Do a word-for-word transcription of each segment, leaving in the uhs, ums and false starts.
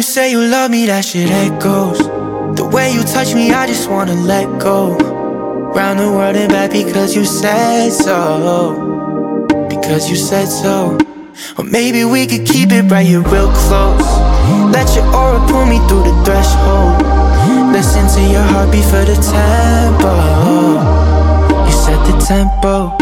say you love me, that shit echoes. The way you touch me, I just wanna let go. Round the world and back because you said so. Because you said so. Or maybe we could keep it right here real close. Let your aura pull me through the threshold. Listen to your heartbeat for the tempo. You set the tempo.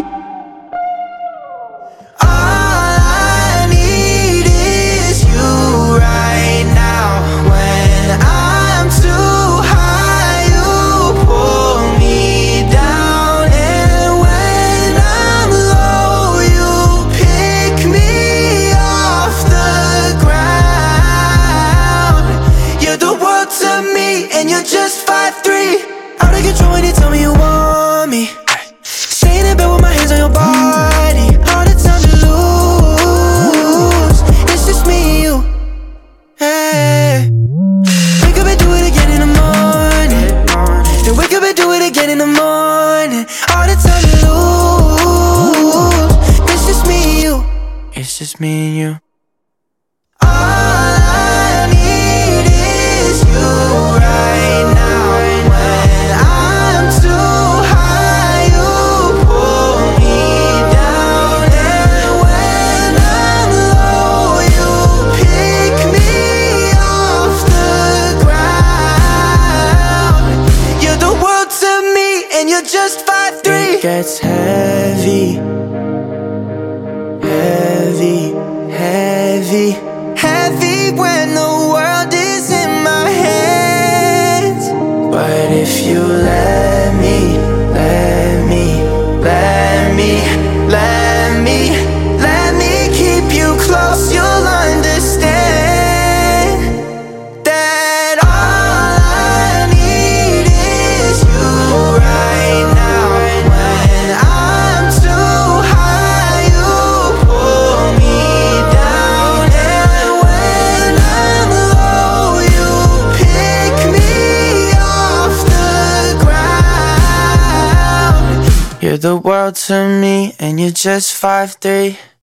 And you're just five three, out of control when you tell me you want me. Staying in bed with my hands on your body, all the time to lose. It's just me and you. Hey, wake up and do it again in the morning. Then wake up and do it again in the morning. All the time to lose. It's just me and you. It's just me and you. Just five three. It gets heavy, heavy, heavy, heavy when the world is in my hands. But if you let me, let me, let me, let me, let me keep you close, you'll understand that all I need is you right now. You're the world to me, and you're just five three.